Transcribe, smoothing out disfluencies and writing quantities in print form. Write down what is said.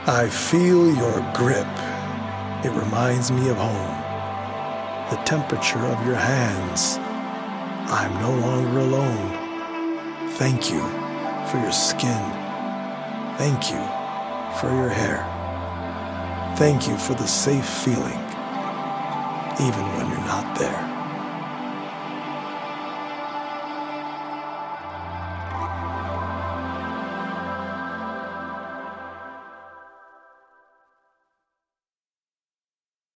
I feel your grip. It reminds me of home. The temperature of your hands. I'm no longer alone. Thank you for your skin. Thank you for your hair. Thank you for the safe feeling, even when you're not there.